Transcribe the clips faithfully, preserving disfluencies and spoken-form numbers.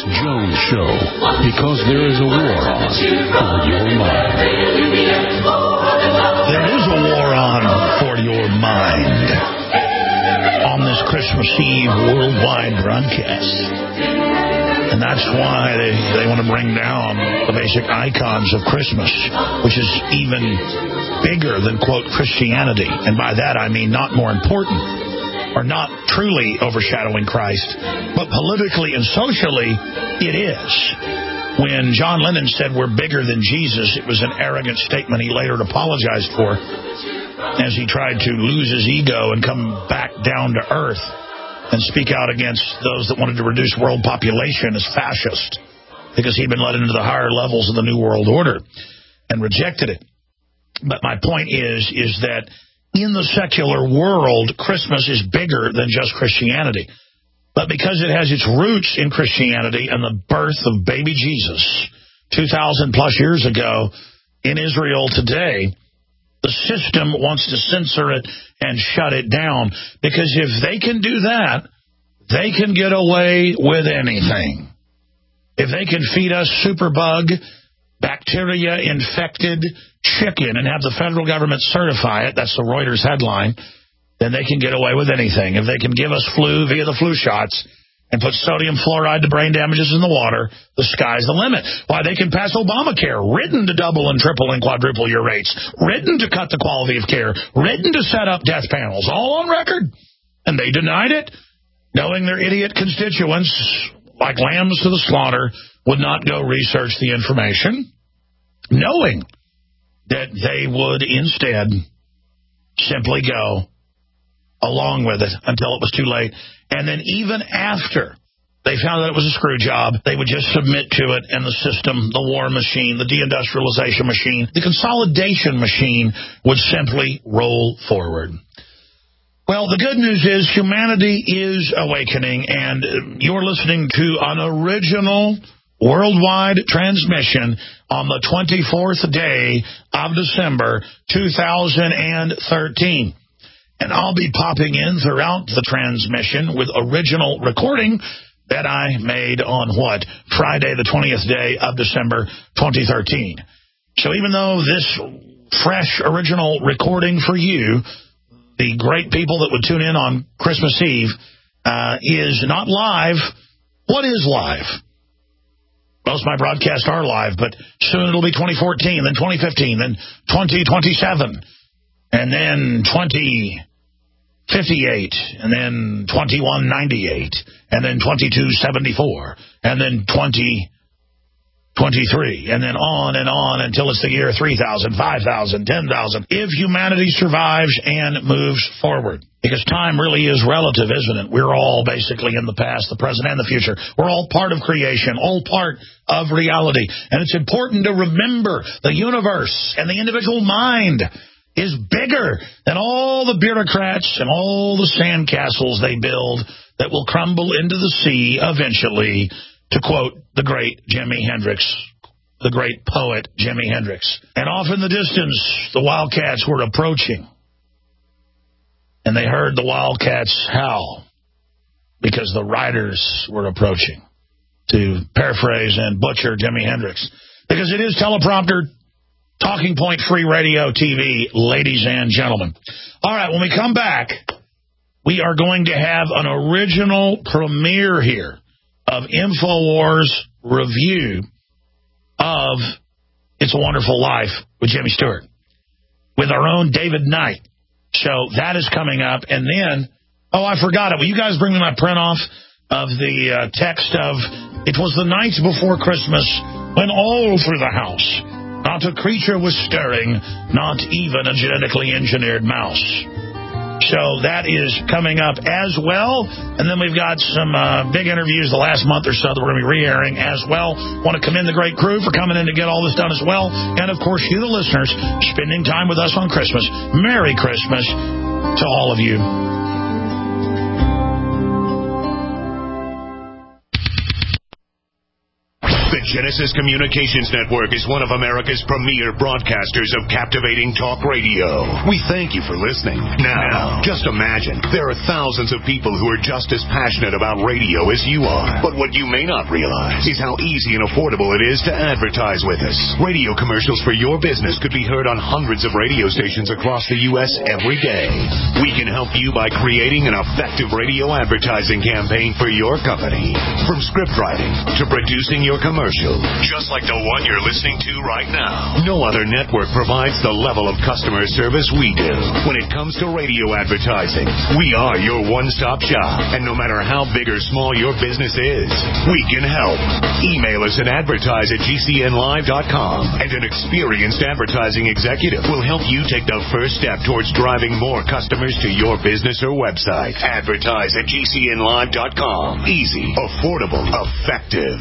Jones Show, because there is a war on for your mind. There is a war on for your mind on this Christmas Eve worldwide broadcast. And that's why they, they want to bring down the basic icons of Christmas, which is even bigger than, quote, Christianity. And by that I mean not more important or not truly overshadowing Christ, but politically and socially it is. When John Lennon said we're bigger than Jesus, it was an arrogant statement he later apologized for as he tried to lose his ego and come back down to earth and speak out against those that wanted to reduce world population as fascist, because he'd been let into the higher levels of the New World Order and rejected it. But my point is, is that in the secular world, Christmas is bigger than just Christianity. But because it has its roots in Christianity and the birth of baby Jesus two thousand plus years ago in Israel today, the system wants to censor it and shut it down, because if they can do that, they can get away with anything. If they can feed us superbug, bacteria-infected chicken and have the federal government certify it, that's the Reuters headline, then they can get away with anything. If they can give us flu via the flu shots and put sodium fluoride to brain damages in the water, the sky's the limit. Why, they can pass Obamacare, written to double and triple and quadruple your rates, written to cut the quality of care, written to set up death panels, all on record. And they denied it, knowing their idiot constituents, like lambs to the slaughter, would not go research the information, knowing that they would instead simply go along with it until it was too late. And then even after they found that it was a screw job, they would just submit to it, and the system, the war machine, the deindustrialization machine, the consolidation machine would simply roll forward. Well, the good news is humanity is awakening, and you're listening to an original worldwide transmission on the twenty-fourth day of December, two thousand thirteen. And I'll be popping in throughout the transmission with original recording that I made on what? Friday, the twentieth day of December, twenty thirteen. So even though this fresh original recording for you, the great people that would tune in on Christmas Eve, uh, is not live, what is live? Most of my broadcasts are live, but soon it'll be twenty fourteen, then twenty fifteen, then twenty twenty-seven, and then twenty fifty-eight, and then twenty-one ninety-eight, and then twenty-two seventy-four, and then twenty twenty-three, and then on and on until it's the year three thousand, five thousand, ten thousand, if humanity survives and moves forward. Because time really is relative, isn't it? We're all basically in the past, the present, and the future. We're all part of creation, all part of reality. And it's important to remember the universe and the individual mind is bigger than all the bureaucrats and all the sandcastles they build that will crumble into the sea eventually, to quote the great Jimi Hendrix, the great poet Jimi Hendrix. And off in the distance, the Wildcats were approaching. And they heard the Wildcats howl because the riders were approaching, to paraphrase and butcher Jimi Hendrix. Because it is teleprompter, Talking Point Free Radio T V, ladies and gentlemen. All right, when we come back, we are going to have an original premiere here of InfoWars review of It's a Wonderful Life with Jimmy Stewart, with our own David Knight. So that is coming up. And then, oh, I forgot it. Will you guys bring me my print off of the uh, text of, it was the nights before Christmas when all through the house not a creature was stirring, not even a genetically engineered mouse. So that is coming up as well. And then we've got some uh, big interviews the last month or so that we're going to be re-airing as well. Want to commend the great crew for coming in to get all this done as well. And, of course, you, the listeners, spending time with us on Christmas. Merry Christmas to all of you. The Genesis Communications Network is one of America's premier broadcasters of captivating talk radio. We thank you for listening. Now, just imagine, there are thousands of people who are just as passionate about radio as you are. But what you may not realize is how easy and affordable it is to advertise with us. Radio commercials for your business could be heard on hundreds of radio stations across the U S every day. We can help you by creating an effective radio advertising campaign for your company. From script writing to producing your commercial, just like the one you're listening to right now. No other network provides the level of customer service we do. When it comes to radio advertising, we are your one-stop shop. And no matter how big or small your business is, we can help. Email us at advertise at G C N live dot com, and an experienced advertising executive will help you take the first step towards driving more customers to your business or website. Advertise at G C N live dot com. Easy, affordable, effective.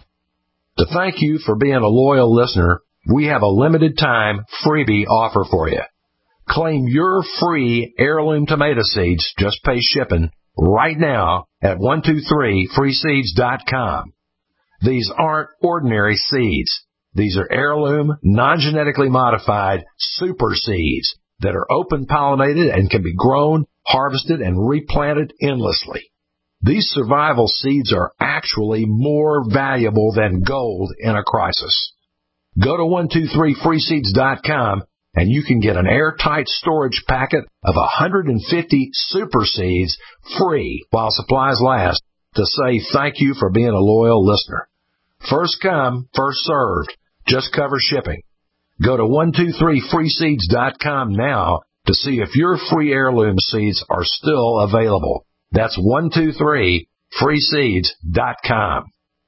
To thank you for being a loyal listener, we have a limited time freebie offer for you. Claim your free heirloom tomato seeds, just pay shipping, right now at one two three free seeds dot com. These aren't ordinary seeds. These are heirloom, non-genetically modified super seeds that are open-pollinated and can be grown, harvested, and replanted endlessly. These survival seeds are actually more valuable than gold in a crisis. Go to one two three free seeds dot com and you can get an airtight storage packet of one hundred fifty super seeds free while supplies last to say thank you for being a loyal listener. First come, first served. Just cover shipping. Go to one two three free seeds dot com now to see if your free heirloom seeds are still available. That's one two three free seeds dot com.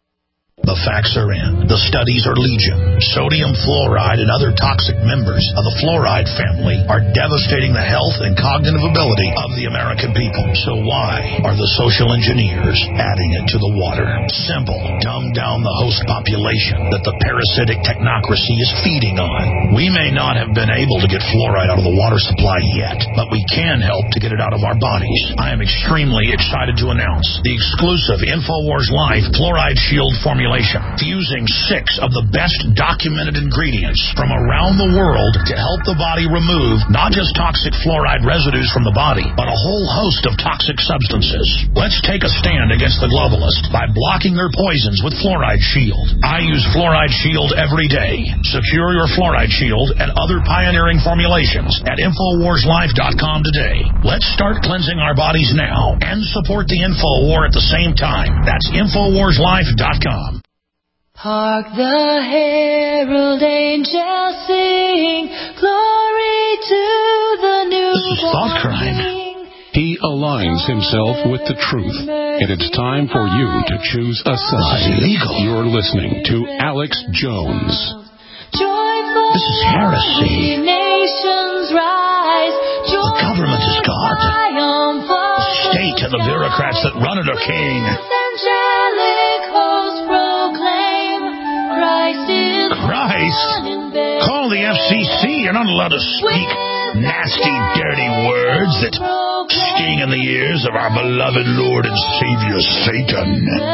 The facts are in. The studies are legion. Sodium fluoride and other toxic members of the fluoride family are devastating the health and cognitive ability of the American people. So why are the social engineers adding it to the water? Simple. Dumb down the host population that the parasitic technocracy is feeding on. We may not have been able to get fluoride out of the water supply yet, but we can help to get it out of our bodies. I am extremely excited to announce the exclusive InfoWars Life Fluoride Shield formula, fusing six of the best documented ingredients from around the world to help the body remove not just toxic fluoride residues from the body, but a whole host of toxic substances. Let's take a stand against the globalists by blocking their poisons with Fluoride Shield. I use Fluoride Shield every day. Secure your Fluoride Shield and other pioneering formulations at infowars life dot com today. Let's start cleansing our bodies now and support the Info War at the same time. That's infowars life dot com. Hark the herald angels sing, glory to the newborn. This is thought crime. He aligns himself with the truth, and it's time for you to choose a side. Illegal. You're listening to Alex Jones. Joyful This is heresy. nations rise. The government is God. The state and the bureaucrats that run it are king. Angelic hosts proclaim Christ is Christ? Call the F C C. You're not allowed to speak nasty, dirty words that sting in the ears of our beloved Lord and Savior, Satan.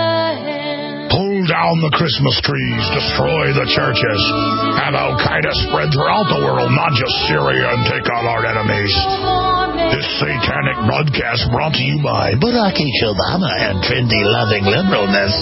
Pull down the Christmas trees, destroy the churches, have Al-Qaeda spread throughout the world, not just Syria, and take out our enemies. This satanic broadcast brought to you by Barack H. Obama and trendy-loving liberalness.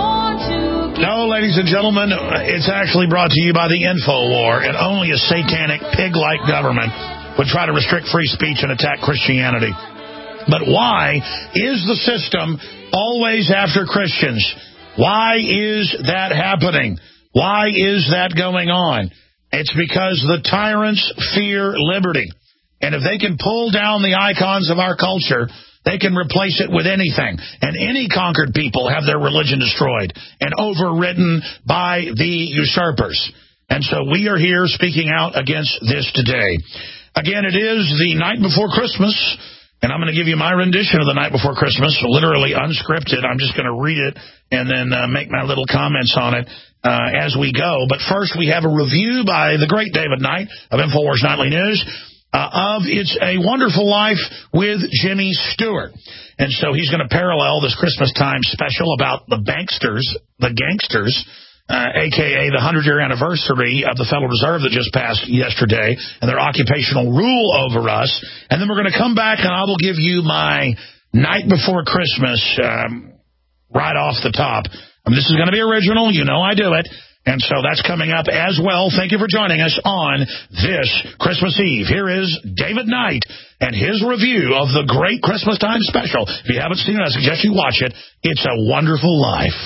No, ladies and gentlemen, it's actually brought to you by the Info War, and only a satanic, pig-like government would try to restrict free speech and attack Christianity. But why is the system always after Christians? Why is that happening? Why is that going on? It's because the tyrants fear liberty. And if they can pull down the icons of our culture, they can replace it with anything. And any conquered people have their religion destroyed and overridden by the usurpers. And so we are here speaking out against this today. Again, it is the night before Christmas, and I'm going to give you my rendition of the night before Christmas, literally unscripted. I'm just going to read it and then uh, make my little comments on it uh, as we go. But first, we have a review by the great David Knight of InfoWars Nightly News. Uh, of It's a Wonderful Life with Jimmy Stewart. And so he's going to parallel this Christmas time special about the banksters, the gangsters, uh, a k a the hundred-year anniversary of the Federal Reserve that just passed yesterday and their occupational rule over us. And then we're going to come back, and I will give you my night before Christmas um, right off the top. I mean, this is going to be original. You know I do it. And so that's coming up as well. Thank you for joining us on this Christmas Eve. Here is David Knight and his review of the great Christmas time special. If you haven't seen it, I suggest you watch it. It's a Wonderful Life.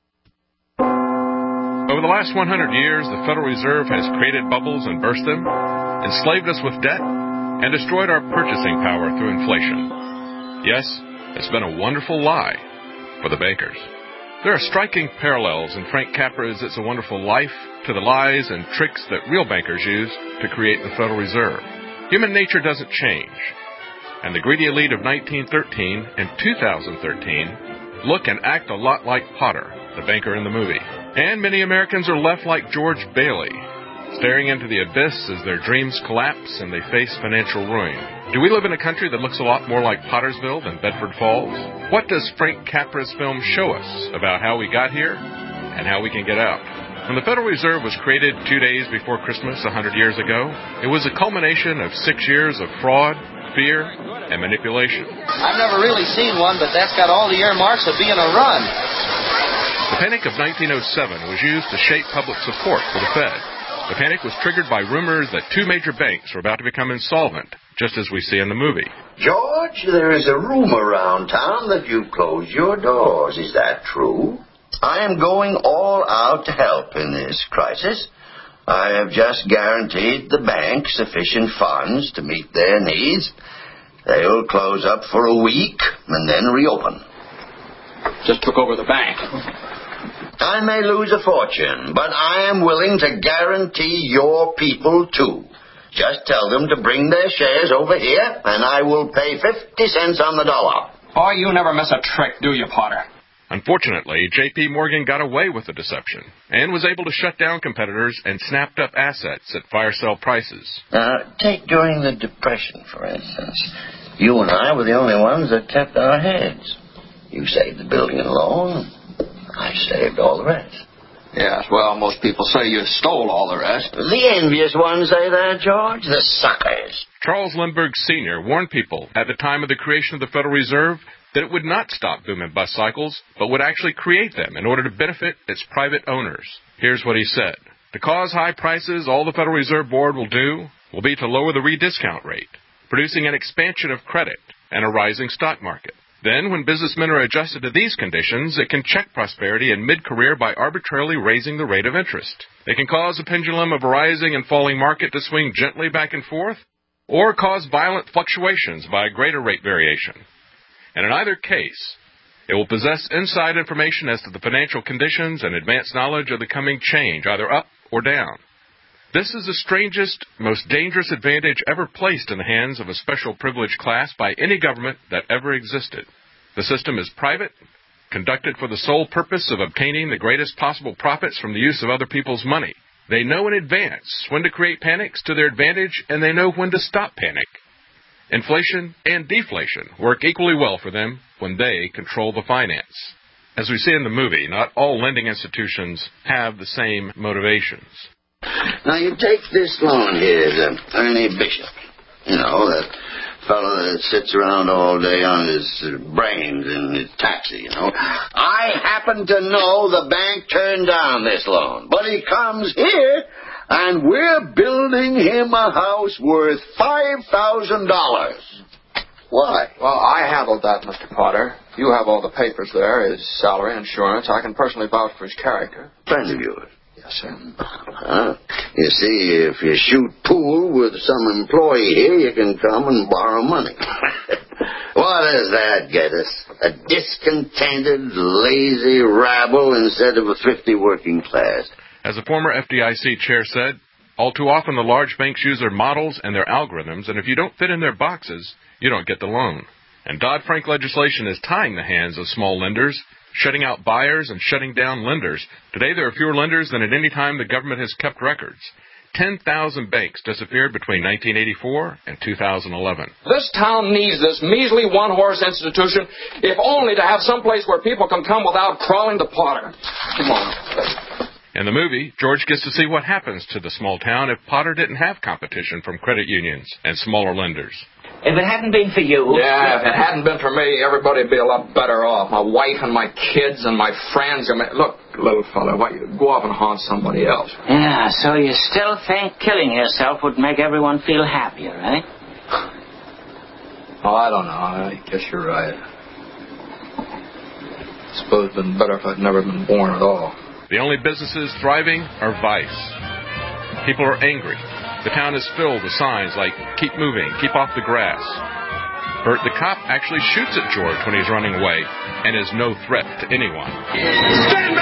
Over the last one hundred years, the Federal Reserve has created bubbles and burst them, enslaved us with debt, and destroyed our purchasing power through inflation. Yes, it's been a wonderful lie for the bankers. There are striking parallels in Frank Capra's It's a Wonderful Life to the lies and tricks that real bankers use to create the Federal Reserve. Human nature doesn't change, and the greedy elite of nineteen thirteen and two thousand thirteen look and act a lot like Potter, the banker in the movie. And many Americans are left like George Bailey, staring into the abyss as their dreams collapse and they face financial ruin. Do we live in a country that looks a lot more like Pottersville than Bedford Falls? What does Frank Capra's film show us about how we got here and how we can get out? When the Federal Reserve was created two days before Christmas one hundred years ago, it was a culmination of six years of fraud, fear, and manipulation. I've never really seen one, but that's got all the earmarks of being a run. The Panic of nineteen oh seven was used to shape public support for the Fed. The panic was triggered by rumors that two major banks were about to become insolvent, just as we see in the movie. George, there is a rumor around town that you've closed your doors. Is that true? I am going all out to help in this crisis. I have just guaranteed the bank sufficient funds to meet their needs. They will close up for a week and then reopen. Just took over the bank. I may lose a fortune, but I am willing to guarantee your people, too. Just tell them to bring their shares over here, and I will pay fifty cents on the dollar. Oh, you never miss a trick, do you, Potter? Unfortunately, J P. Morgan got away with the deception and was able to shut down competitors and snapped up assets at fire sale prices. Uh, take during the Depression, for instance. You and I were the only ones that kept our heads. You saved the building and loan. I saved all the rest. Yes, well, most people say you stole all the rest. The envious ones say that, George. The suckers. Charles Lindbergh Senior warned people at the time of the creation of the Federal Reserve that it would not stop boom and bust cycles, but would actually create them in order to benefit its private owners. Here's what he said. To cause high prices, all the Federal Reserve Board will do will be to lower the rediscount rate, producing an expansion of credit and a rising stock market. Then, when businessmen are adjusted to these conditions, it can check prosperity in mid-career by arbitrarily raising the rate of interest. It can cause a pendulum of a rising and falling market to swing gently back and forth, or cause violent fluctuations by a greater rate variation. And in either case, it will possess inside information as to the financial conditions and advanced knowledge of the coming change, either up or down. This is the strangest, most dangerous advantage ever placed in the hands of a special privileged class by any government that ever existed. The system is private, conducted for the sole purpose of obtaining the greatest possible profits from the use of other people's money. They know in advance when to create panics to their advantage, and they know when to stop panic. Inflation and deflation work equally well for them when they control the finance. As we see in the movie, not all lending institutions have the same motivations. Now, you take this loan here to Ernie Bishop. You know, that fellow that sits around all day on his brains in his taxi, you know. I happen to know the bank turned down this loan, but he comes here, and we're building him a house worth five thousand dollars. Why? Well, I handled that, Mister Potter. You have all the papers there, his salary, insurance. I can personally vouch for his character. Friend of yours? Yes, sir. Uh, you see, if you shoot pool with some employee here, you can come and borrow money. What does that get us? A discontented, lazy rabble instead of a thrifty working class. As a former F D I C chair said, all too often the large banks use their models and their algorithms, and if you don't fit in their boxes, you don't get the loan. And Dodd-Frank legislation is tying the hands of small lenders, shutting out buyers and shutting down lenders. Today there are fewer lenders than at any time the government has kept records. ten thousand banks disappeared between nineteen eighty-four and two thousand eleven. This town needs this measly one-horse institution, if only to have some place where people can come without crawling to Potter. Come on. In the movie, George gets to see what happens to the small town if Potter didn't have competition from credit unions and smaller lenders. If it hadn't been for you... Yeah, if it hadn't been for me, everybody would be a lot better off. My wife and my kids and my friends. I mean, look, little fella, why you go off and haunt somebody else? Yeah, so you still think killing yourself would make everyone feel happier, eh? Oh, I don't know. I guess you're right. I suppose it'd been better if I'd never been born at all. The only businesses thriving are vice. People are angry. The town is filled with signs like, keep moving, keep off the grass. Bert the cop actually shoots at George when he's running away and is no threat to anyone. Stand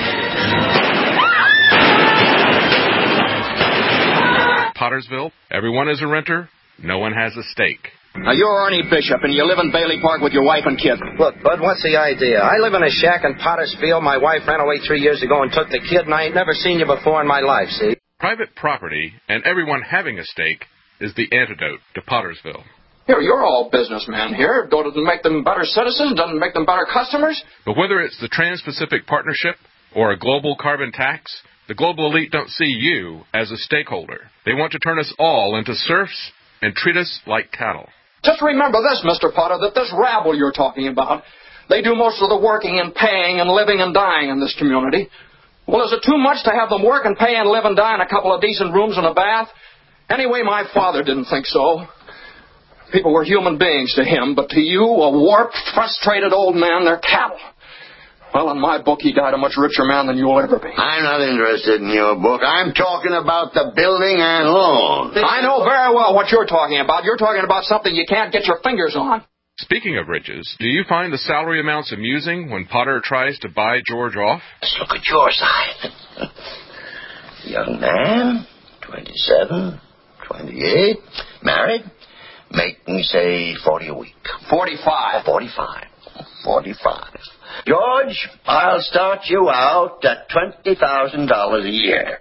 back! Pottersville, everyone is a renter, no one has a stake. Now, you're Ernie Bishop, and you live in Bailey Park with your wife and kid. Look, Bud, what's the idea? I live in a shack in Pottersfield. My wife ran away three years ago and took the kid, and I ain't never seen you before in my life, see? Private property and everyone having a stake is the antidote to Pottersville. Here, you're all businessmen here. Doesn't make them better citizens, doesn't make them better customers. But whether it's the Trans-Pacific Partnership or a global carbon tax, the global elite don't see you as a stakeholder. They want to turn us all into serfs and treat us like cattle. Just remember this, Mister Potter, that this rabble you're talking about, they do most of the working and paying and living and dying in this community. Well, is it too much to have them work and pay and live and die in a couple of decent rooms and a bath? Anyway, my father didn't think so. People were human beings to him, but to you, a warped, frustrated old man, they're cattle. Well, in my book, he died a much richer man than you'll ever be. I'm not interested in your book. I'm talking about the building and loan. I know very well what you're talking about. You're talking about something you can't get your fingers on. Speaking of riches, do you find the salary amounts amusing when Potter tries to buy George off? Let's look at your side. Young man, twenty-seven, twenty-eight, married, making, say, forty a week. Forty-five. Forty-five. Forty-five. George, I'll start you out at twenty thousand dollars a year.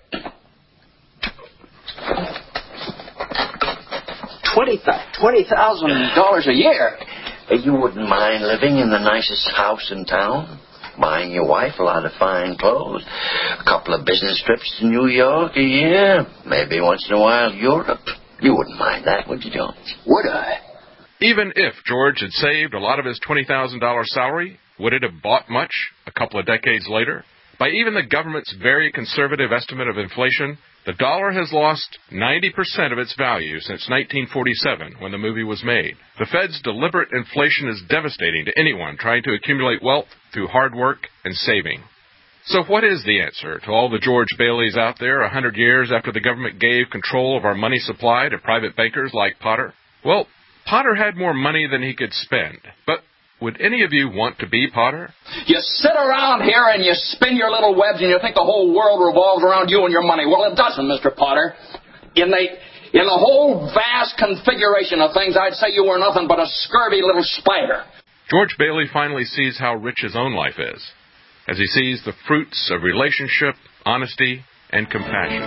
Twenty thousand dollars a year? You wouldn't mind living in the nicest house in town? Buying your wife a lot of fine clothes? A couple of business trips to New York a year? Maybe once in a while Europe? You wouldn't mind that, would you, George? Would I? Even if George had saved a lot of his twenty thousand dollars salary, would it have bought much a couple of decades later? By even the government's very conservative estimate of inflation, the dollar has lost ninety percent of its value since nineteen forty-seven, when the movie was made. The Fed's deliberate inflation is devastating to anyone trying to accumulate wealth through hard work and saving. So what is the answer to all the George Baileys out there a hundred years after the government gave control of our money supply to private bankers like Potter? Well, Potter had more money than he could spend, but would any of you want to be Potter? You sit around here and you spin your little webs and you think the whole world revolves around you and your money. Well, it doesn't, Mister Potter. In the, in the whole vast configuration of things, I'd say you were nothing but a scurvy little spider. George Bailey finally sees how rich his own life is, as he sees the fruits of relationship, honesty, and compassion.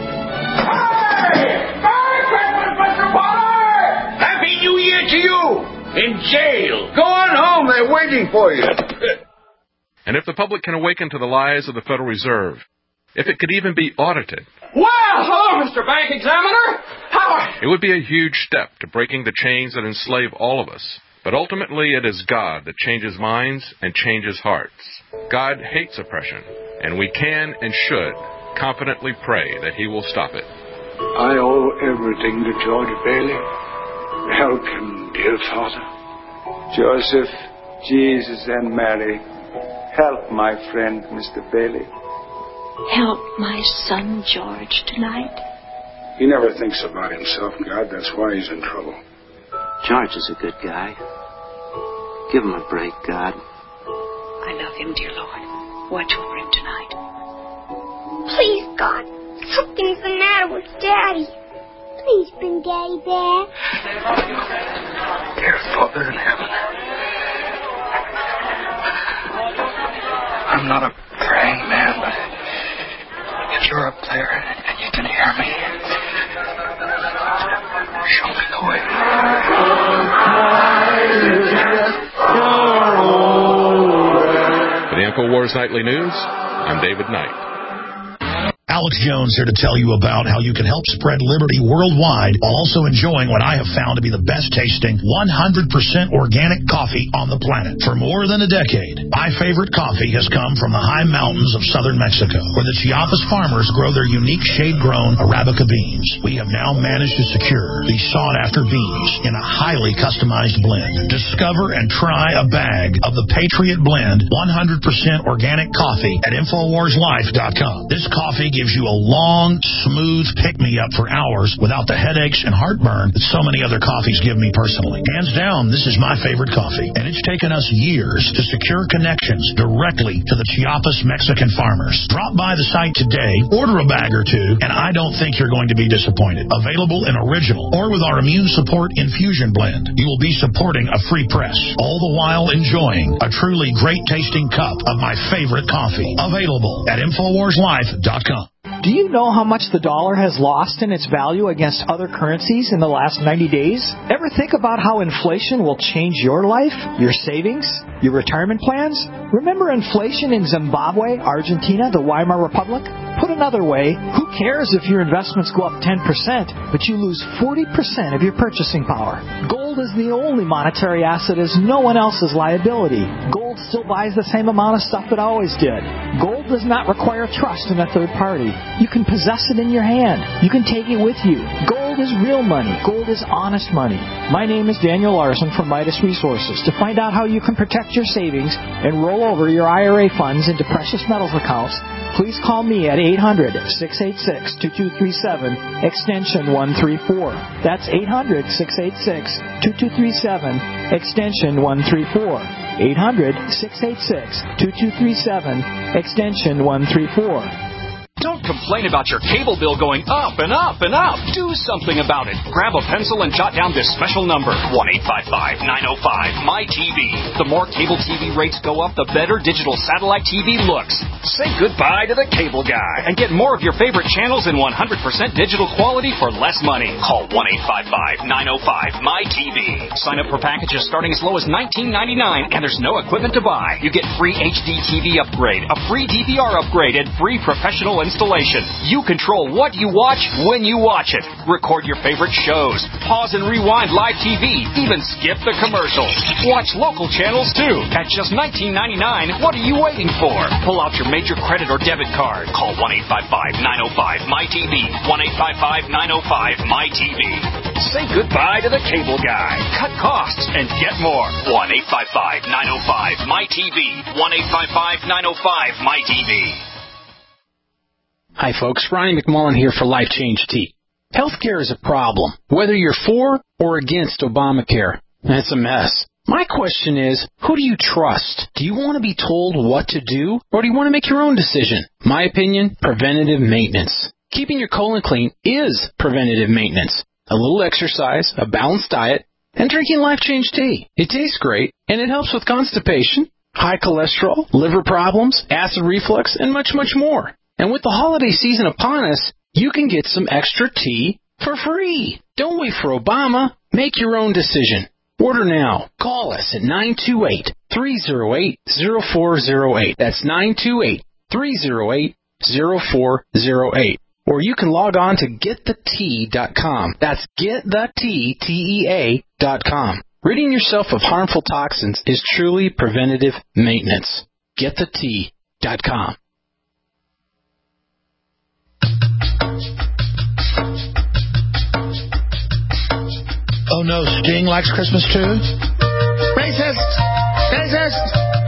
Hey! Merry Christmas, Mister Potter! Happy New Year to you! In jail. Go on home. They're waiting for you. And if the public can awaken to the lies of the Federal Reserve, if it could even be audited. Well, hello, Mister Bank Examiner. How? It would be a huge step to breaking the chains that enslave all of us. But ultimately, it is God that changes minds and changes hearts. God hates oppression, and we can and should confidently pray that He will stop it. I owe everything to George Bailey. Help him, dear Father. Joseph, Jesus, and Mary, help my friend, Mister Bailey. Help my son George tonight. He never thinks about himself, God. That's why he's in trouble. George is a good guy. Give him a break, God. I love him, dear Lord. Watch over him tonight. Please, God, something's the matter with Daddy. Please bring Daddy back. Dear Father in heaven, I'm not a praying man, but if you're up there and you can hear me, show me the way. For the InfoWars Nightly News, I'm David Knight. Alex Jones here to tell you about how you can help spread liberty worldwide while also enjoying what I have found to be the best tasting one hundred percent organic coffee on the planet. For more than a decade, my favorite coffee has come from the high mountains of southern Mexico, where the Chiapas farmers grow their unique shade-grown Arabica beans. We have now managed to secure these sought-after beans in a highly customized blend. Discover and try a bag of the Patriot Blend one hundred percent organic coffee at Infowars Life dot com. This coffee gives you a long, smooth pick-me-up for hours without the headaches and heartburn that so many other coffees give me personally. Hands down, this is my favorite coffee, and it's taken us years to secure connections directly to the Chiapas Mexican farmers. Drop by the site today, order a bag or two, and I don't think you're going to be disappointed. Available in original or with our Immune Support Infusion Blend. You will be supporting a free press, all the while enjoying a truly great-tasting cup of my favorite coffee. Available at Infowars Life dot com. Do you know how much the dollar has lost in its value against other currencies in the last ninety days? Ever think about how inflation will change your life, your savings, your retirement plans? Remember inflation in Zimbabwe, Argentina, the Weimar Republic? Put another way, who cares if your investments go up ten percent, but you lose forty percent of your purchasing power? Gold is the only monetary asset as no one else's liability. Gold still buys the same amount of stuff it always did. Gold does not require trust in a third party. You can possess it in your hand. You can take it with you. Gold is real money. Gold is honest money. My name is Daniel Larson from Midas Resources. To find out how you can protect your savings and roll over your I R A funds into precious metals accounts, please call me at eight hundred, six eight six, two two three seven, extension one three four. That's eight hundred, six eight six, two two three seven, extension one three four. eight hundred, six eight six, two two three seven, extension one three four. Don't complain about your cable bill going up and up and up. Do something about it. Grab a pencil and jot down this special number, one eight five five, nine oh five, M Y T V. The more cable T V rates go up, the better digital satellite T V looks. Say goodbye to the cable guy and get more of your favorite channels in one hundred percent digital quality for less money. Call one eight five five, nine oh five, M Y T V. Sign up for packages starting as low as nineteen ninety-nine, and there's no equipment to buy. You get free H D T V upgrade, a free D V R upgrade, and free professional installation. You control what you watch when you watch it. Record your favorite shows. Pause and rewind live T V. Even skip the commercials. Watch local channels too. At just nineteen ninety-nine, what are you waiting for? Pull out your major credit or debit card. Call one eight five five, nine oh five, M Y T V. one eight five five, nine oh five, M Y T V. Say goodbye to the cable guy. Cut costs and get more. one eight five five, nine oh five, M Y T V. one eight five five, nine oh five, M Y T V. Hi, folks. Ronnie McMullen here for Life Change Tea. Healthcare is a problem, whether you're for or against Obamacare. It's a mess. My question is, who do you trust? Do you want to be told what to do, or do you want to make your own decision? My opinion, preventative maintenance. Keeping your colon clean is preventative maintenance. A little exercise, a balanced diet, and drinking Life Change Tea. It tastes great, and it helps with constipation, high cholesterol, liver problems, acid reflux, and much, much more. And with the holiday season upon us, you can get some extra tea for free. Don't wait for Obama. Make your own decision. Order now. Call us at nine two eight, three oh eight, oh four oh eight. That's nine two eight, three oh eight, oh four oh eight. Or you can log on to get the tea dot com. That's get the tea, T E A, dot com. Ridding yourself of harmful toxins is truly preventative maintenance. get the tea dot com. Oh no, Sting likes Christmas too? Racist! Racist!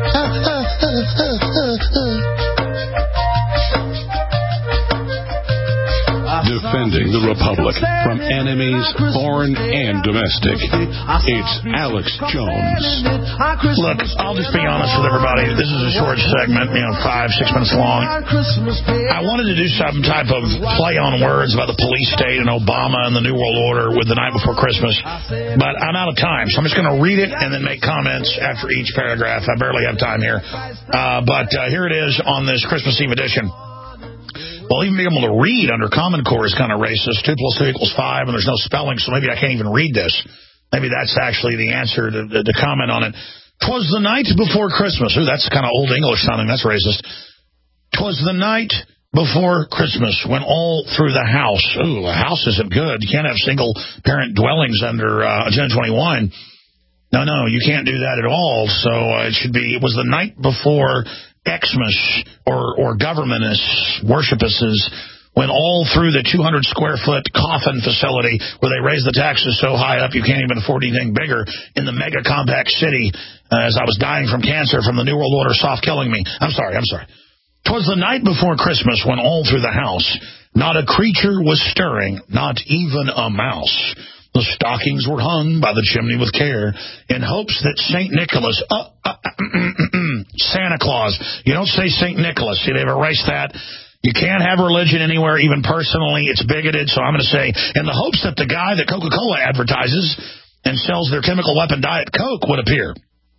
Defending the Republic from enemies, foreign and domestic. It's Alex Jones. Look, I'll just be honest with everybody. This is a short segment, you know, five, six minutes long. I wanted to do some type of play on words about the police state and Obama and the New World Order with the night before Christmas, but I'm out of time, so I'm just going to read it and then make comments after each paragraph. I barely have time here. Uh, but uh, here it is on this Christmas Eve edition. Well, even being able to read under Common Core is kind of racist. Two plus two equals five, and there's no spelling, so maybe I can't even read this. Maybe that's actually the answer to, to, to comment on it. 'Twas the night before Christmas. Ooh, that's kind of old English sounding. That's racist. 'Twas the night before Christmas, when all through the house, ooh, a house isn't good. You can't have single-parent dwellings under uh, Agenda twenty-one. No, no, you can't do that at all. So uh, it should be, it was the night before Xmas or, or governmentist worshipuses, when all through the two hundred square foot coffin facility where they raise the taxes so high up you can't even afford anything bigger in the mega compact city, uh, as I was dying from cancer from the New World Order soft killing me. I'm sorry, I'm sorry. 'Twas the night before Christmas when all through the house not a creature was stirring, not even a mouse. The stockings were hung by the chimney with care in hopes that Saint Nicholas, uh, uh, uh, Santa Claus, you don't say Saint Nicholas. See, they've erased that. You can't have religion anywhere, even personally. It's bigoted, so I'm going to say, in the hopes that the guy that Coca-Cola advertises and sells their chemical weapon Diet Coke would appear.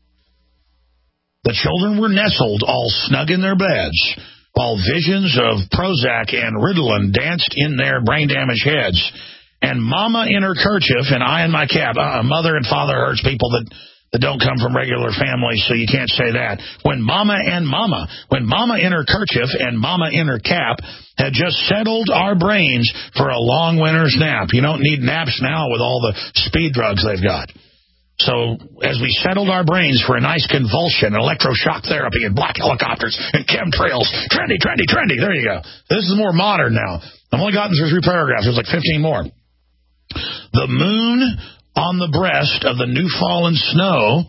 The children were nestled all snug in their beds, while visions of Prozac and Ritalin danced in their brain-damaged heads. And Mama in her kerchief and I in my cap. Uh, mother and father hurts people that, that don't come from regular families, so you can't say that. When Mama and Mama, when Mama in her kerchief and Mama in her cap had just settled our brains for a long winter's nap. You don't need naps now with all the speed drugs they've got. So as we settled our brains for a nice convulsion, electroshock therapy, and black helicopters, and chemtrails, trendy, trendy, trendy, there you go. This is more modern now. I've only gotten through three paragraphs. There's like fifteen more. The moon on the breast of the new fallen snow.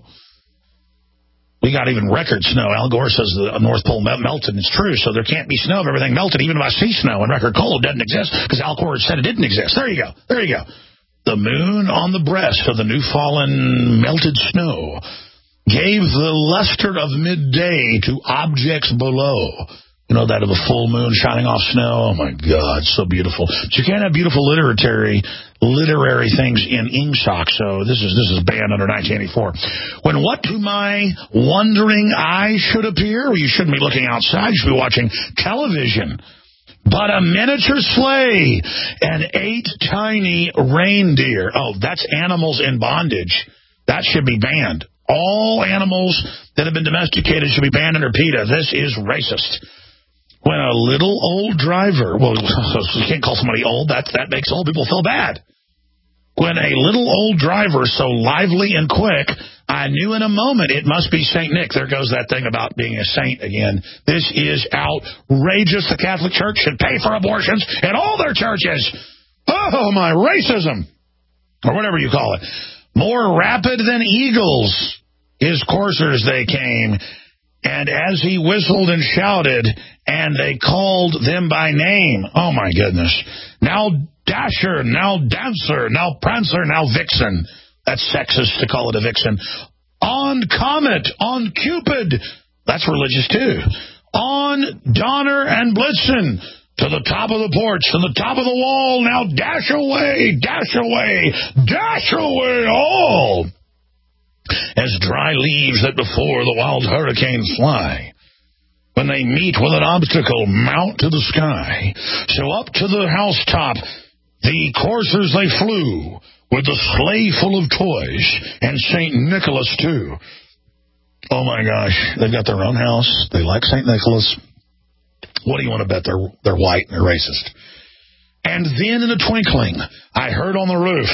We got even record snow. Al Gore says the North Pole melted, and it's true, so there can't be snow if everything melted, even if I see snow, and record cold doesn't exist, because Al Gore said it didn't exist. There you go. There you go. The moon on the breast of the new fallen melted snow gave the luster of midday to objects below. You know, that of a full moon shining off snow. Oh, my God, so beautiful. But you can't have beautiful literary literary things in Ingsoc, so this is this is banned under nineteen eighty-four. When what to my wondering eye should appear, well, you shouldn't be looking outside. You should be watching television. But a miniature sleigh and eight tiny reindeer. Oh, that's animals in bondage. That should be banned. All animals that have been domesticated should be banned under PETA. This is racist. When a little old driver, well, you can't call somebody old. That, that makes old people feel bad. When a little old driver so lively and quick, I knew in a moment it must be Saint Nick. There goes that thing about being a saint again. This is outrageous. The Catholic Church should pay for abortions in all their churches. Oh, my racism. Or whatever you call it. More rapid than eagles, his coursers they came. And as he whistled and shouted, and they called them by name. Oh, my goodness. Now Dasher, now Dancer, now Prancer, now Vixen. That's sexist to call it a vixen. On Comet, on Cupid. That's religious, too. On Donner and Blitzen. To the top of the porch, to the top of the wall. Now dash away, dash away, dash away all. As dry leaves that before the wild hurricane fly, when they meet with an obstacle, mount to the sky. So up to the housetop, the coursers they flew, with the sleigh full of toys, and Saint Nicholas, too. Oh, my gosh, they've got their own house. They like Saint Nicholas. What do you want to bet? They're, they're white and they're racist. And then in a twinkling, I heard on the roof.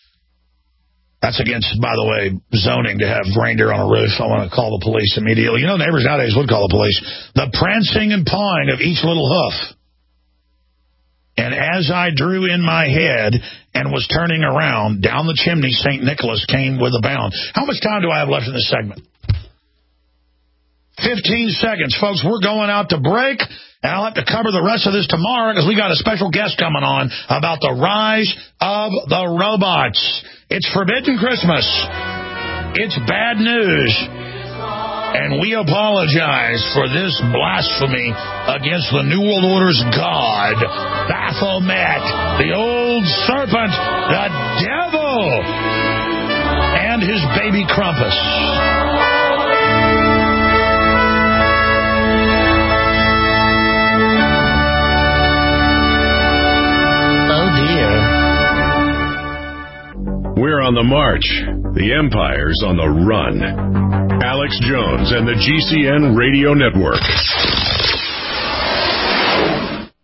That's against, by the way, zoning to have reindeer on a roof. I want to call the police immediately. You know, neighbors nowadays would call the police. The prancing and pawing of each little hoof. And as I drew in my head and was turning around, down the chimney, Saint Nicholas came with a bound. How much time do I have left in this segment? Fifteen seconds, folks. We're going out to break, and I'll have to cover the rest of this tomorrow because we got a special guest coming on about the rise of the robots. It's Forbidden Christmas. It's bad news. And we apologize for this blasphemy against the New World Order's God, Baphomet, the old serpent, the devil, and his baby Krampus. Oh, dear. We're on the march. The Empire's on the run. Alex Jones and the G C N Radio Network.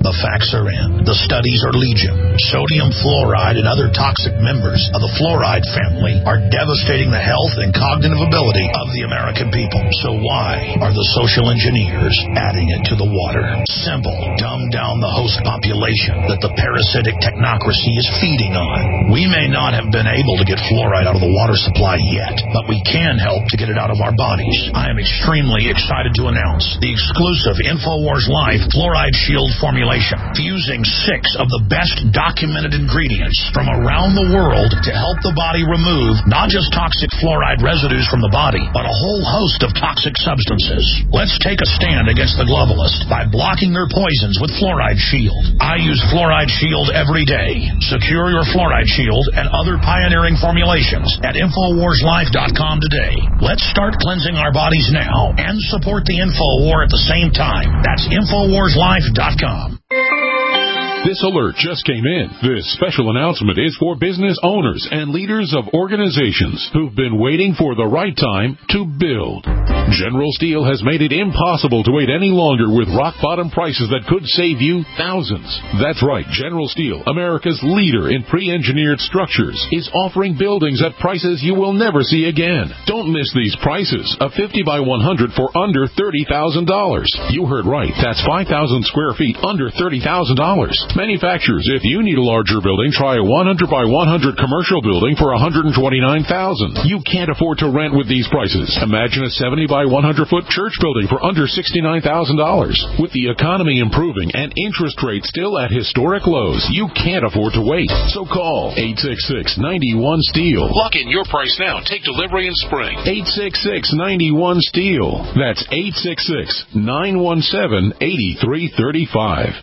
The facts are in. The studies are legion. Sodium fluoride and other toxic members of the fluoride family are devastating the health and cognitive ability of the American people. So why are the social engineers adding it to the water? Simple. Dumb down the host population that the parasitic technocracy is feeding on. We may not have been able to get fluoride out of the water supply yet, but we can help to get it out of our bodies. I am extremely excited to announce the exclusive InfoWars Life Fluoride Shield formulation, fusing six of the best documented ingredients from around the world to help the body remove not just toxic fluoride residues from the body, but a whole host of toxic substances. Let's take a stand against the globalists by blocking their poisons with Fluoride Shield. I use Fluoride Shield every day. Secure your Fluoride Shield and other pioneering formulations at Infowars Life dot com today. Let's start cleansing our bodies now and support the InfoWar at the same time. That's Infowars Life dot com. This alert just came in. This special announcement is for business owners and leaders of organizations who've been waiting for the right time to build. General Steel has made it impossible to wait any longer with rock-bottom prices that could save you thousands. That's right. General Steel, America's leader in pre-engineered structures, is offering buildings at prices you will never see again. Don't miss these prices. A fifty by one hundred for under thirty thousand dollars. You heard right. That's five thousand square feet under thirty thousand dollars. Manufacturers, if you need a larger building, try a one hundred by one hundred commercial building for one hundred twenty-nine thousand dollars. You can't afford to rent with these prices. Imagine a seventy by one hundred foot church building for under sixty-nine thousand dollars. With the economy improving and interest rates still at historic lows, you can't afford to wait. So call eight six six, nine one, STEEL. Lock in your price now. Take delivery in spring. eight six six, nine one, STEEL. That's eight six six, nine one seven, eight three three five.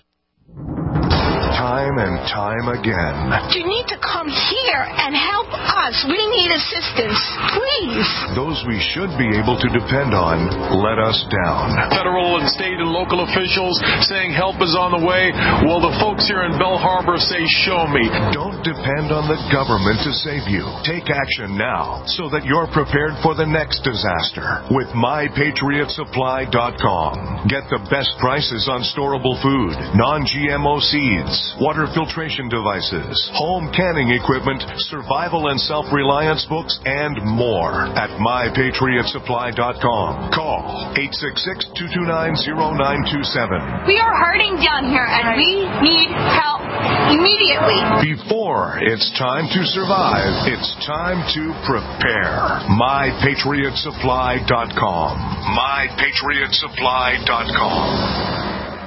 Time and time again. You need to come here and help us. We need assistance. Please. Those we should be able to depend on let us down. Federal and state and local officials saying help is on the way. Well, the folks here in Belle Harbor say, show me. Don't depend on the government to save you. Take action now so that you're prepared for the next disaster with my patriot supply dot com. Get the best prices on storable food, non G M O seeds, water filtration devices, home canning equipment, survival and self-reliance books, and more at my patriot supply dot com. Call eight six six, two two nine, zero nine two seven. We are hurting down here, and we need help immediately. Before it's time to survive, it's time to prepare. my patriot supply dot com. my patriot supply dot com.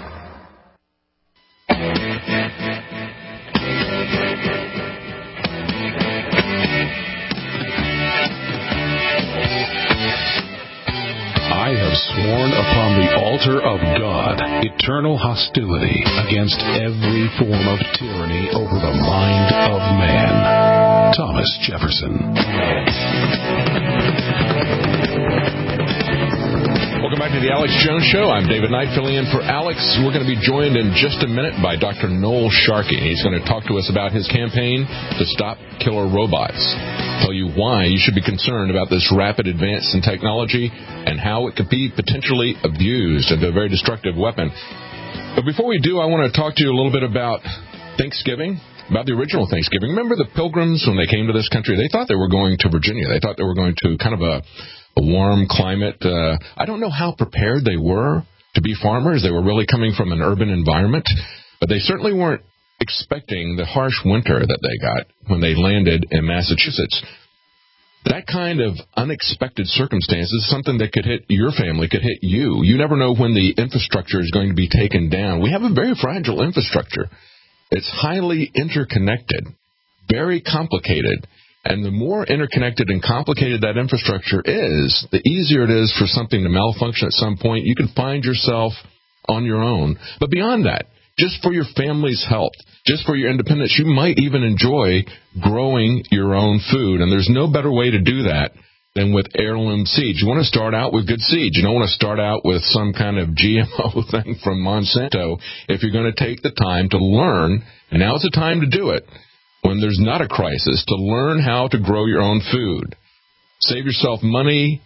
I have sworn upon the altar of God eternal hostility against every form of tyranny over the mind of man. Thomas Jefferson. Welcome back to the Alex Jones Show. I'm David Knight, filling in for Alex. We're going to be joined in just a minute by Doctor Noel Sharkey. He's going to talk to us about his campaign to stop killer robots. Tell you why you should be concerned about this rapid advance in technology and how it could be potentially abused into a very destructive weapon. But before we do, I want to talk to you a little bit about Thanksgiving, about the original Thanksgiving. Remember the Pilgrims, when they came to this country, they thought they were going to Virginia. They thought they were going to kind of a, a warm climate. Uh, I don't know how prepared they were to be farmers. They were really coming from an urban environment, but they certainly weren't expecting the harsh winter that they got when they landed in Massachusetts. That kind of unexpected circumstance is something that could hit your family, could hit you. You never know when the infrastructure is going to be taken down. We have a very fragile infrastructure. It's highly interconnected, very complicated. And the more interconnected and complicated that infrastructure is, the easier it is for something to malfunction at some point. You can find yourself on your own. But beyond that, just for your family's health, just for your independence, you might even enjoy growing your own food. And there's no better way to do that than with heirloom seeds. You want to start out with good seeds. You don't want to start out with some kind of G M O thing from Monsanto if you're going to take the time to learn, and now's the time to do it, when there's not a crisis, to learn how to grow your own food. Save yourself money,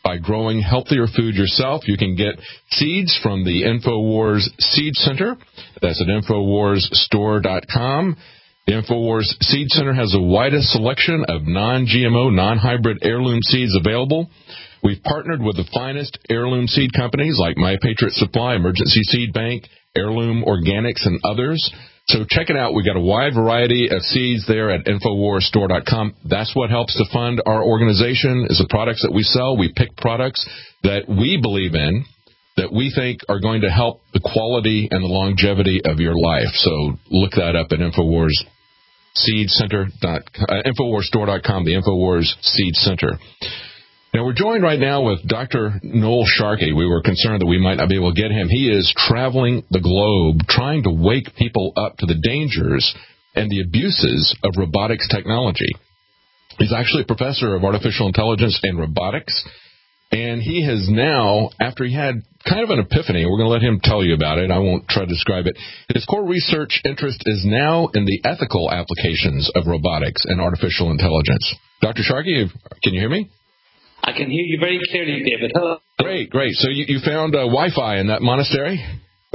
by growing healthier food yourself. You can get seeds from the InfoWars Seed Center. That's at InfoWars Store dot com. The InfoWars Seed Center has the widest selection of non-G M O, non-hybrid heirloom seeds available. We've partnered with the finest heirloom seed companies like My Patriot Supply, Emergency Seed Bank, Heirloom Organics, and others. So check it out. We've got a wide variety of seeds there at InfoWars Store dot com. That's what helps to fund our organization is the products that we sell. We pick products that we believe in, that we think are going to help the quality and the longevity of your life. So look that up at InfoWars Seed Center. Uh, InfoWars Store dot com, the InfoWars Seed Center. Now, we're joined right now with Doctor Noel Sharkey. We were concerned that we might not be able to get him. He is traveling the globe trying to wake people up to the dangers and the abuses of robotics technology. He's actually a professor of artificial intelligence and robotics, and he has now, after he had kind of an epiphany, we're going to let him tell you about it. I won't try to describe it. His core research interest is now in the ethical applications of robotics and artificial intelligence. Doctor Sharkey, can you hear me? I can hear you very clearly, David. Hello. Great, great. So you, you found uh, Wi-Fi in that monastery?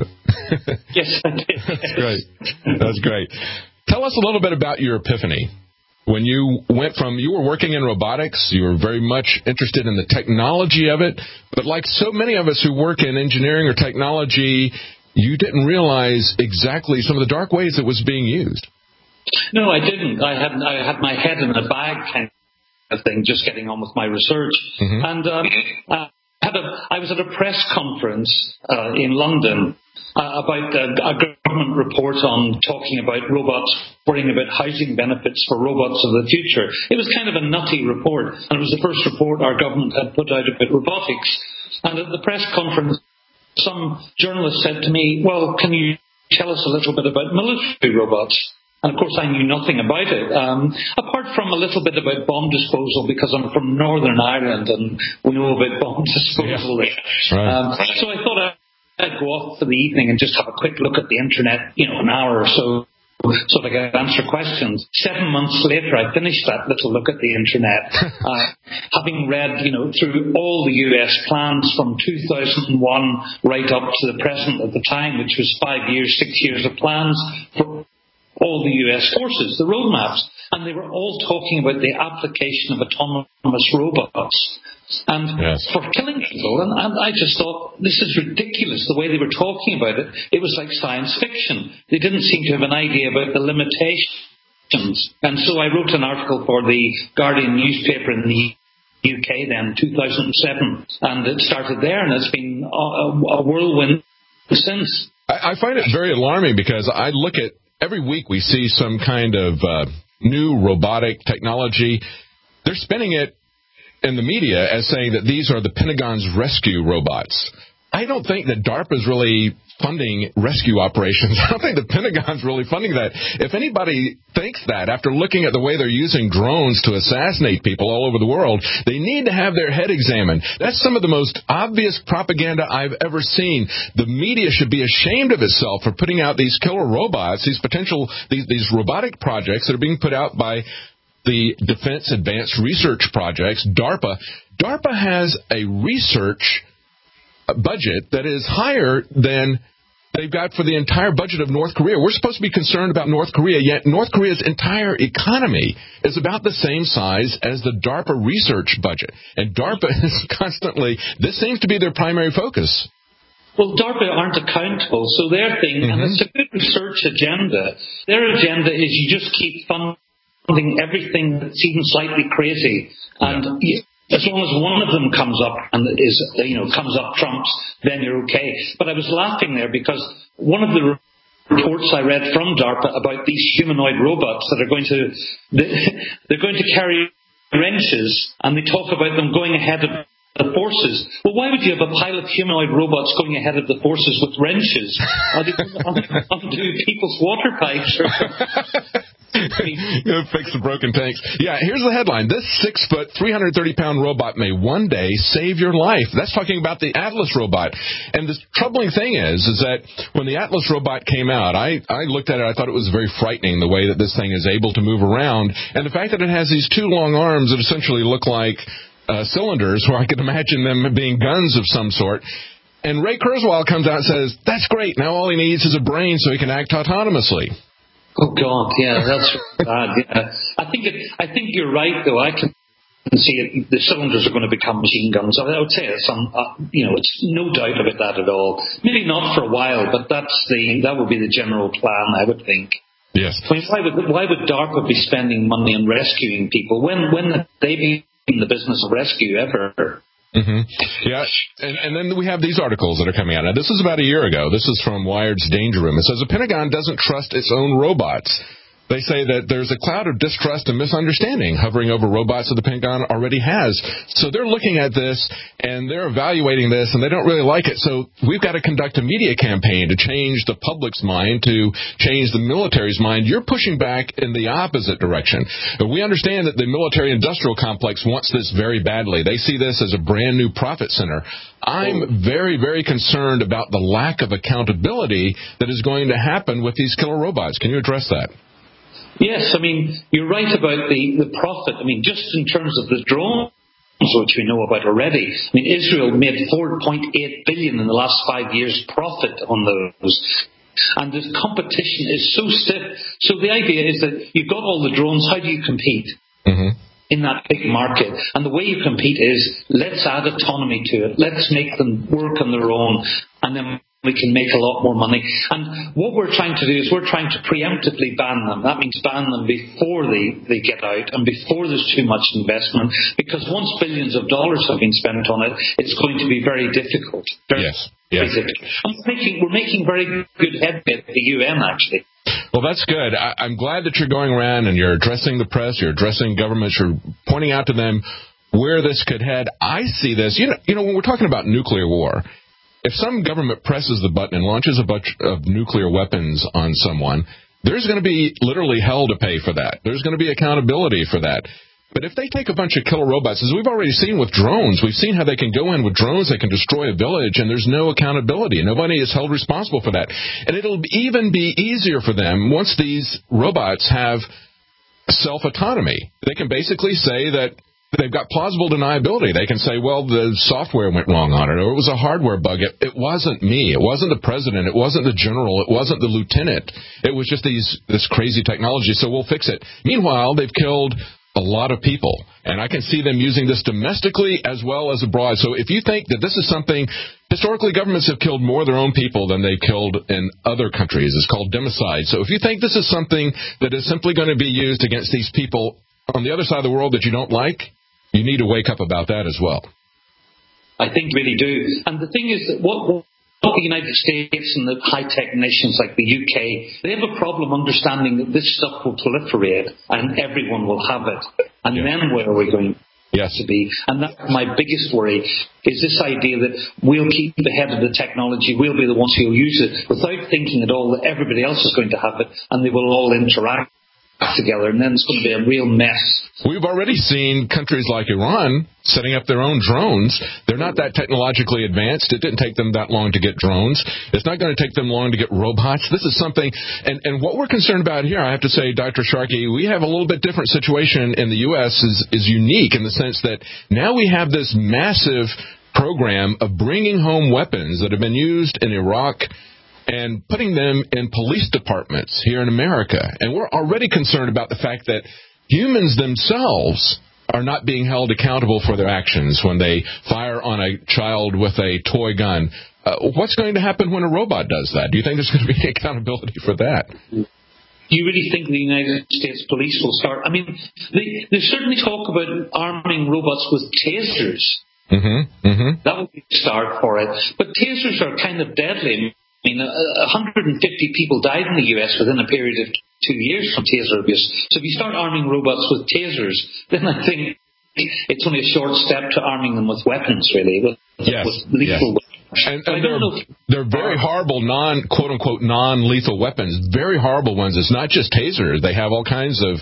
Yes, I did. That's great. That's great. Tell us a little bit about your epiphany. When you went from, you were working in robotics, you were very much interested in the technology of it, but like so many of us who work in engineering or technology, you didn't realize exactly some of the dark ways it was being used. No, I didn't. I had I had my head in a bag kind of thing, just getting on with my research. Mm-hmm. And um, I, had a, I was at a press conference uh, in London uh, about a, a government report on talking about robots, worrying about housing benefits for robots of the future. It was kind of a nutty report, and it was the first report our government had put out about robotics. And at the press conference, some journalist said to me, well, can you tell us a little bit about military robots? And, of course, I knew nothing about it, um, apart from a little bit about bomb disposal, because I'm from Northern Ireland and we know about bomb disposal. Yeah. Right. Um, so I thought I'd go off for the evening and just have a quick look at the Internet, you know, an hour or so, so that I could answer questions. Seven months later, I finished that little look at the Internet, uh, having read, you know, through all the U S plans from two thousand one right up to the present at the time, which was five years, six years of plans for all the U S forces, the roadmaps, and they were all talking about the application of autonomous robots and yes. for killing people. And, and I just thought, this is ridiculous, the way they were talking about it. It was like science fiction. They didn't seem to have an idea about the limitations. And so I wrote an article for the Guardian newspaper in the U K then, two thousand seven, and it started there, and it's been a, a whirlwind since. I, I find it very alarming because I look at every week we see some kind of uh, new robotic technology. They're spinning it in the media as saying that these are the Pentagon's rescue robots. I don't think that DARPA is really funding rescue operations. I don't think the Pentagon's really funding that. If anybody thinks that, after looking at the way they're using drones to assassinate people all over the world, they need to have their head examined. That's some of the most obvious propaganda I've ever seen. The media should be ashamed of itself for putting out these killer robots, these potential, these, these robotic projects that are being put out by the Defense Advanced Research Projects, DARPA. DARPA has a research budget that is higher than they've got for the entire budget of North Korea. We're supposed to be concerned about North Korea, yet North Korea's entire economy is about the same size as the DARPA research budget. And DARPA is constantly, this seems to be their primary focus. Well, DARPA aren't accountable, so their thing, mm-hmm. and it's a good research agenda, their agenda is you just keep funding everything that's even slightly crazy. And yeah. As long as one of them comes up and is, you know, comes up trumps, then you're okay. But I was laughing there because one of the reports I read from DARPA about these humanoid robots that are going to, they're going to carry wrenches, and they talk about them going ahead of the forces. Well, why would you have a pile of humanoid robots going ahead of the forces with wrenches? Are they going to undo people's water pipes? Or fix the broken tanks. Yeah, here's the headline. This six-foot, three hundred thirty pound robot may one day save your life. That's talking about the Atlas robot. And the troubling thing is, is that when the Atlas robot came out, I, I looked at it, I thought it was very frightening, the way that this thing is able to move around. And the fact that it has these two long arms that essentially look like uh, cylinders, where I could imagine them being guns of some sort. And Ray Kurzweil comes out and says, that's great. Now all he needs is a brain so he can act autonomously. Oh, God, yeah, that's bad. Yeah. I think it, I think you're right, though. I can see it. The cylinders are going to become machine guns. I would say it's some, uh, you know, it's no doubt about that at all. Maybe not for a while, but that's the that would be the general plan, I would think. Yes. I mean, why would why would DARPA be spending money on rescuing people when when have they been in the business of rescue ever? Mm-hmm. Yeah, and, and then we have these articles that are coming out. Now, this is about a year ago. This is from Wired's Danger Room. It says the Pentagon doesn't trust its own robots. They say that there's a cloud of distrust and misunderstanding hovering over robots that the Pentagon already has. So they're looking at this, and they're evaluating this, and they don't really like it. So we've got to conduct a media campaign to change the public's mind, to change the military's mind. You're pushing back in the opposite direction. We understand that the military-industrial complex wants this very badly. They see this as a brand-new profit center. I'm very, very concerned about the lack of accountability that is going to happen with these killer robots. Can you address that? Yes, I mean, you're right about the, the profit. I mean, just in terms of the drones, which we know about already. I mean, Israel made four point eight billion dollars in the last five years profit on those. And the competition is so stiff. So the idea is that you've got all the drones. How do you compete mm-hmm. in that big market? And the way you compete is let's add autonomy to it. Let's make them work on their own. And then we can make a lot more money. And what we're trying to do is we're trying to preemptively ban them. That means ban them before they, they get out and before there's too much investment, because once billions of dollars have been spent on it, it's going to be very difficult. Very yes. yes. difficult. And we're making, we're making very good headway at the U N, actually. Well, that's good. I, I'm glad that you're going around and you're addressing the press, you're addressing governments, you're pointing out to them where this could head. I see this. You know, you know when we're talking about nuclear war, if some government presses the button and launches a bunch of nuclear weapons on someone, there's going to be literally hell to pay for that. There's going to be accountability for that. But if they take a bunch of killer robots, as we've already seen with drones, we've seen how they can go in with drones, they can destroy a village, and there's no accountability. Nobody is held responsible for that. And it'll even be easier for them once these robots have self-autonomy. They can basically say that they've got plausible deniability. They can say, well, the software went wrong on it, or it was a hardware bug. It, it wasn't me. It wasn't the president. It wasn't the general. It wasn't the lieutenant. It was just these this crazy technology, so we'll fix it. Meanwhile, they've killed a lot of people, and I can see them using this domestically as well as abroad. So if you think that this is something, historically governments have killed more of their own people than they've killed in other countries. It's called democide. So if you think this is something that is simply going to be used against these people on the other side of the world that you don't like, you need to wake up about that as well. I think really do. And the thing is that what, what the United States and the high-tech nations like the U K, they have a problem understanding that this stuff will proliferate and everyone will have it. And yeah. then where are we going yes. to be? And that's my biggest worry, is this idea that we'll keep ahead of the technology, we'll be the ones who will use it, without thinking at all that everybody else is going to have it and they will all interact together, and then it's going to be a real mess. We've already seen countries like Iran setting up their own drones. They're not that technologically advanced. It didn't take them that long to get drones. It's not going to take them long to get robots. This is something, and, and what we're concerned about here, I have to say, Doctor Sharkey, we have a little bit different situation in the U S is, is unique in the sense that now we have this massive program of bringing home weapons that have been used in Iraq and putting them in police departments here in America. And we're already concerned about the fact that humans themselves are not being held accountable for their actions when they fire on a child with a toy gun. Uh, what's going to happen when a robot does that? Do you think there's going to be accountability for that? Do you really think the United States police will start? I mean, they, they certainly talk about arming robots with tasers. Mm-hmm, mm-hmm. That would be the start for it. But tasers are kind of deadly. I mean, one hundred fifty people died in the U S within a period of two years from taser abuse. So if you start arming robots with tasers, then I think it's only a short step to arming them with weapons, really, with, yes, with lethal yes. weapons. And, and they're, they're very horrible, non quote unquote non lethal weapons. Very horrible ones. It's not just tasers. They have all kinds of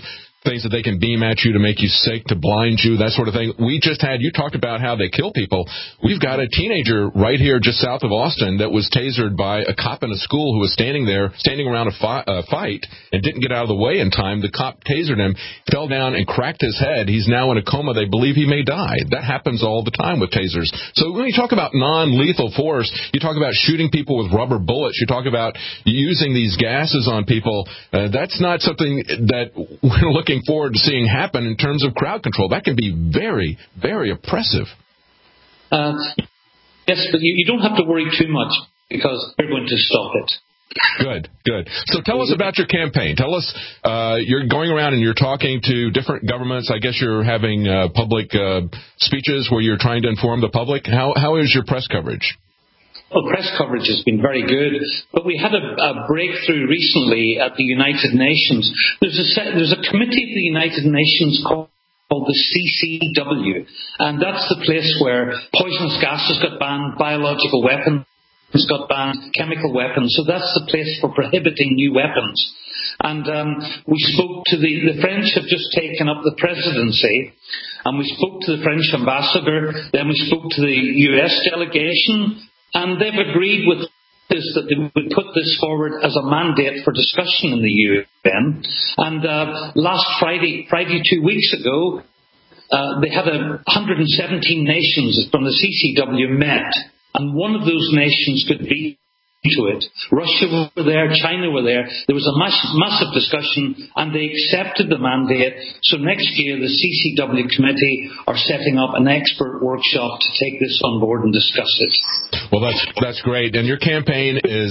things that they can beam at you to make you sick, to blind you, that sort of thing. We just had, you talked about how they kill people. We've got a teenager right here just south of Austin that was tasered by a cop in a school who was standing there, standing around a fi- uh, fight and didn't get out of the way in time. The cop tasered him, fell down and cracked his head. He's now in a coma. They believe he may die. That happens all the time with tasers. So when you talk about non-lethal force, you talk about shooting people with rubber bullets, you talk about using these gases on people. Uh, that's not something that we're looking forward to seeing happen in terms of crowd control. That can be very, very oppressive. Uh, yes, but you, you don't have to worry too much because they're going to stop it. Good, good. So tell us about your campaign. Tell us, uh, you're going around and you're talking to different governments. I guess you're having uh, public uh, speeches where you're trying to inform the public. How How is your press coverage? Well, press coverage has been very good, but we had a, a breakthrough recently at the United Nations. There's a, set, there's a committee of the United Nations called called the C C W, and that's the place where poisonous gases got banned, biological weapons got banned, chemical weapons. So that's the place for prohibiting new weapons. And um, we spoke to the, the French have just taken up the presidency, and we spoke to the French ambassador, then we spoke to the U S delegation, and they've agreed with us that they would put this forward as a mandate for discussion in the U N. And uh, last Friday, Friday two weeks ago, uh, they had a one hundred seventeen nations from the C C W met, and one of those nations could be to it. Russia were there, China were there. There was a mass- massive discussion, and they accepted the mandate. So next year, the C C W committee are setting up an expert workshop to take this on board and discuss it. Well, that's that's great. And your campaign is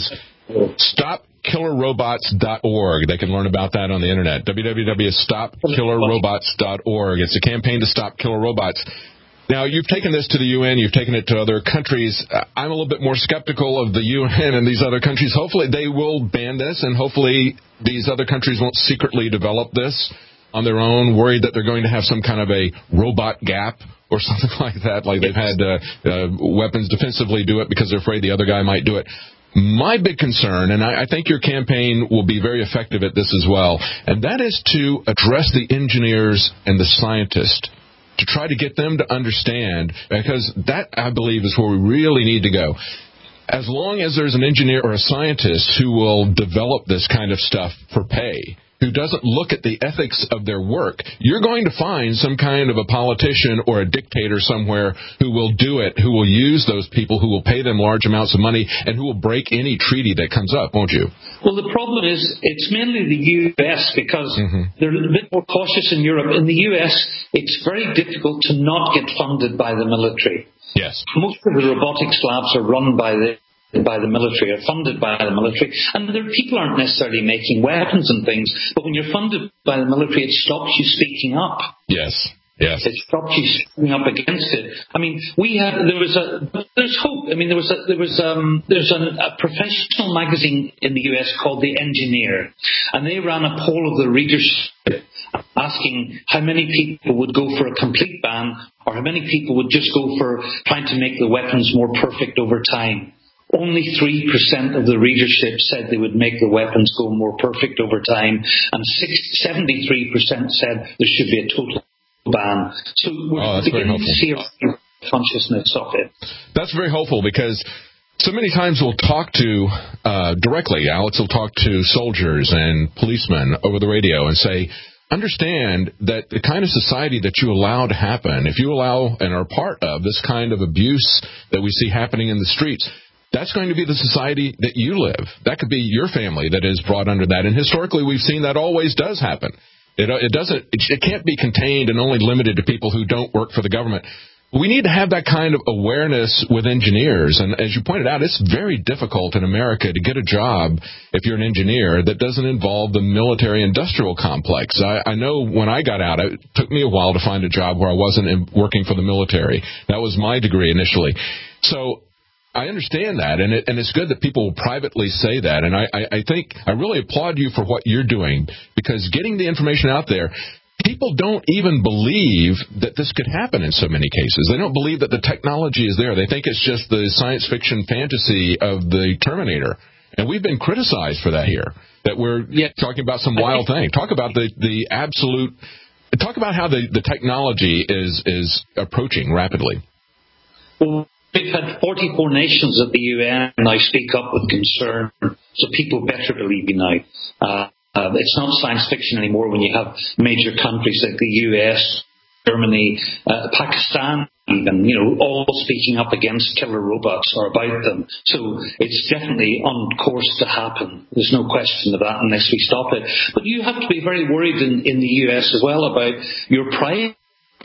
stop killer robots dot org. They can learn about that on the internet. w w w dot stop killer robots dot org. It's a campaign to stop killer robots. Now, you've taken this to the U N, you've taken it to other countries. I'm a little bit more skeptical of the U N and these other countries. Hopefully they will ban this, and hopefully these other countries won't secretly develop this on their own, worried that they're going to have some kind of a robot gap or something like that, like they've had uh, uh, weapons defensively do it because they're afraid the other guy might do it. My big concern, and I, I think your campaign will be very effective at this as well, and that is to address the engineers and the scientists, to try to get them to understand, because that, I believe, is where we really need to go. As long as there's an engineer or a scientist who will develop this kind of stuff for pay, who doesn't look at the ethics of their work, you're going to find some kind of a politician or a dictator somewhere who will do it, who will use those people, who will pay them large amounts of money, and who will break any treaty that comes up, won't you? Well, the problem is it's mainly the U S because mm-hmm. they're a bit more cautious in Europe. In the U S, it's very difficult to not get funded by the military. Yes. Most of the robotics labs are run by the by the military, are funded by the military, and there, people aren't necessarily making weapons and things, but when you're funded by the military, it stops you speaking up. Yes, yes. It stops you speaking up against it. I mean, we had, there was a, there's hope. I mean, there was a, there was, um, there's an, a professional magazine in the U S called The Engineer, and they ran a poll of the readership asking how many people would go for a complete ban, or how many people would just go for trying to make the weapons more perfect over time. Only three percent of the readership said they would make the weapons go more perfect over time, and seventy-three percent said there should be a total ban. So we're oh, beginning to see a consciousness of it. That's very hopeful, because so many times we'll talk to, uh, directly, Alex will talk to soldiers and policemen over the radio and say, understand that the kind of society that you allow to happen, if you allow and are part of this kind of abuse that we see happening in the streets, that's going to be the society that you live. That could be your family that is brought under that. And historically, we've seen that always does happen. It, it doesn't. It, it can't be contained and only limited to people who don't work for the government. We need to have that kind of awareness with engineers. And as you pointed out, it's very difficult in America to get a job if you're an engineer that doesn't involve the military-industrial complex. I, I know when I got out, it took me a while to find a job where I wasn't in, working for the military. That was my degree initially. So I understand that, and, it, and it's good that people will privately say that. And I, I, I think I really applaud you for what you're doing, because getting the information out there, people don't even believe that this could happen in so many cases. They don't believe that the technology is there. They think it's just the science fiction fantasy of the Terminator. And we've been criticized for that here, that we're yeah. talking about some wild thing. Talk about the, the absolute, talk about how the, the technology is, is approaching rapidly. Well, we've had forty-four nations at the U N now speak up with concern, so people better believe you now. Uh, uh, it's not science fiction anymore when you have major countries like the U S, Germany, uh, Pakistan, even, you know, all speaking up against killer robots or about them. So it's definitely on course to happen. There's no question of that unless we stop it. But you have to be very worried in, in the U S as well about your privacy.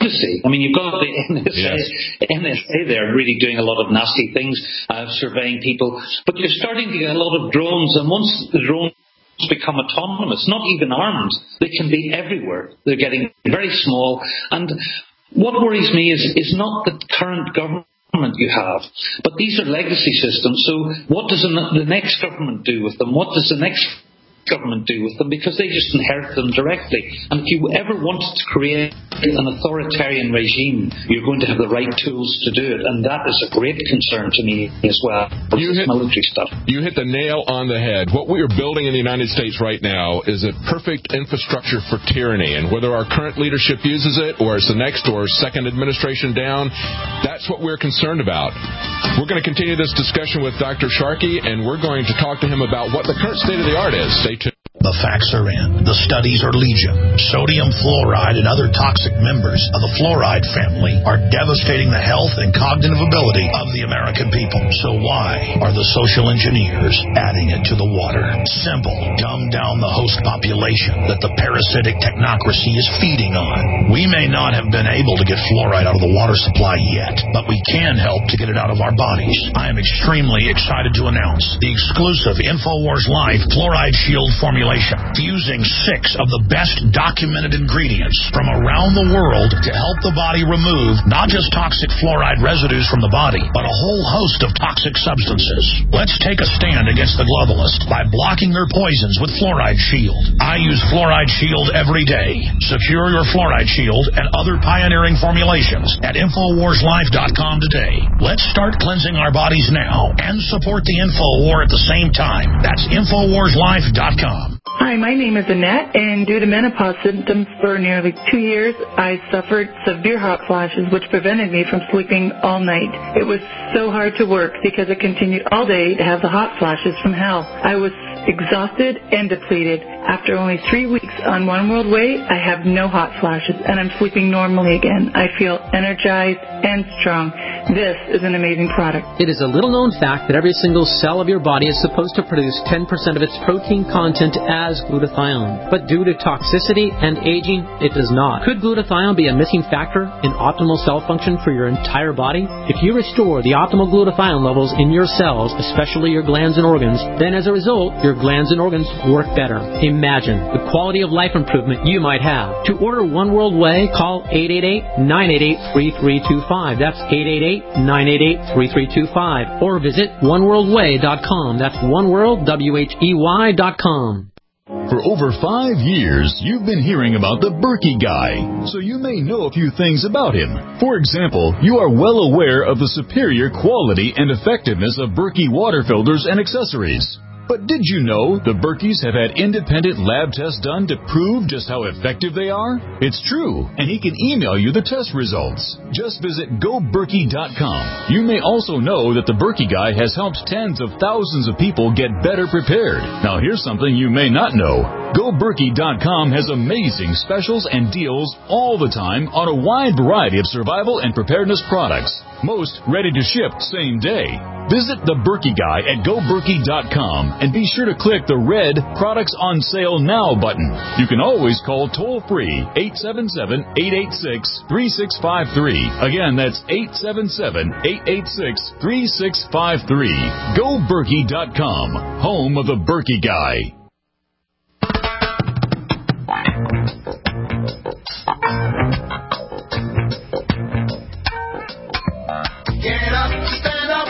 I mean, you've got the N S A, yes. N S A there really doing a lot of nasty things, uh, surveying people. But you're starting to get a lot of drones, and once the drones become autonomous, not even armed, they can be everywhere. They're getting very small. And what worries me is, is not the current government you have, but these are legacy systems. So what does the next government do with them? What does the next government do with them? Because they just inherit them directly. And if you ever wanted to create an authoritarian regime, you're going to have the right tools to do it. And that is a great concern to me as well. You hit, military stuff. You hit the nail on the head. What we are building in the United States right now is a perfect infrastructure for tyranny. And whether our current leadership uses it, or it's the next or second administration down, that's what we're concerned about. We're going to continue this discussion with Doctor Sharkey, and we're going to talk to him about what the current state of the art is. Stay tuned. The facts are in. The studies are legion. Sodium fluoride and other toxic members of the fluoride family are devastating the health and cognitive ability of the American people. So why are the social engineers adding it to the water? Simple. Dumb down the host population that the parasitic technocracy is feeding on. We may not have been able to get fluoride out of the water supply yet, but we can help to get it out of our bodies. I am extremely excited to announce the exclusive InfoWars Life Fluoride Shield formulation, fusing six of the best documented ingredients from around the world to help the body remove not just toxic fluoride residues from the body, but a whole host of toxic substances. Let's take a stand against the globalists by blocking their poisons with Fluoride Shield. I use Fluoride Shield every day. Secure your Fluoride Shield and other pioneering formulations at Infowars Life dot com today. Let's start cleansing our bodies now and support the Info War at the same time. That's Infowars Life dot com. Hi, my name is Annette, and due to menopause symptoms for nearly two years, I suffered severe hot flashes, which prevented me from sleeping all night. It was so hard to work because I continued all day to have the hot flashes from hell. I was exhausted and depleted. After only three weeks on One World Way, I have no hot flashes, and I'm sleeping normally again. I feel energized and strong. This is an amazing product. It is a little-known fact that every single cell of your body is supposed to produce ten percent of its protein content as glutathione. But due to toxicity and aging, it does not. Could glutathione be a missing factor in optimal cell function for your entire body? If you restore the optimal glutathione levels in your cells, especially your glands and organs, then as a result, your glands and organs work better. Imagine the quality of life improvement you might have. To order One World Way, call eight eight eight, nine eight eight, three three two five. That's eight eight eight, nine eight eight, three three two five. Or visit one world way dot com. That's oneworld, W H E Y dot com. For over five years, you've been hearing about the Berkey Guy, so you may know a few things about him. For example, you are well aware of the superior quality and effectiveness of Berkey water filters and accessories. But did you know the Berkeys have had independent lab tests done to prove just how effective they are? It's true, and he can email you the test results. Just visit go berkey dot com. You may also know that the Berkey Guy has helped tens of thousands of people get better prepared. Now here's something you may not know. go berkey dot com has amazing specials and deals all the time on a wide variety of survival and preparedness products. Most ready to ship same day. Visit the Berkey Guy at go berkey dot com and be sure to click the red Products on Sale Now button. You can always call toll-free eight seven seven, eight eight six, three six five three. Again, that's eight seven seven, eight eight six, three six five three. go berkey dot com, home of the Berkey Guy. Get up, stand up,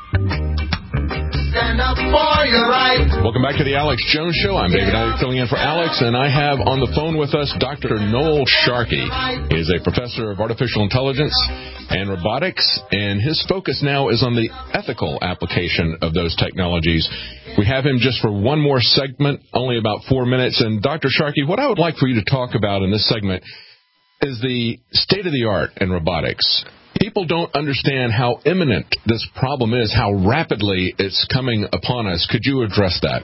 stand up for your right. Welcome back to the Alex Jones Show. I'm David Elliott filling in for Alex, and I have on the phone with us Doctor Noel Sharkey. He is a professor of artificial intelligence and robotics, and his focus now is on the ethical application of those technologies. We have him just for one more segment, only about four minutes. And Doctor Sharkey, what I would like for you to talk about in this segment is the state-of-the-art in robotics. People don't understand how imminent this problem is, how rapidly it's coming upon us. Could you address that?